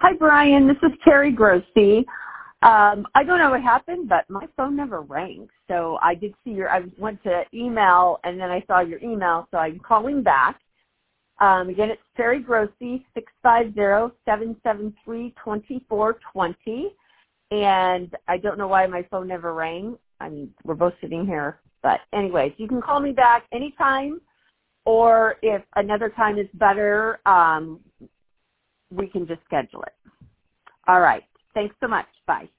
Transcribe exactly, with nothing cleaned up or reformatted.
Hi, Brian. This is Terry Grossi. Um, I don't know what happened, but my phone never rang. So I did see your, I went to email, and then I saw your email, so I'm calling back. Um, again, it's Terry Grossi, six five zero, seven seven three, two four two zero. And I don't know why my phone never rang. I mean, we're both sitting here. But anyways, you can call me back anytime, or if another time is better, um, we can just schedule it. All right. Thanks so much. Bye.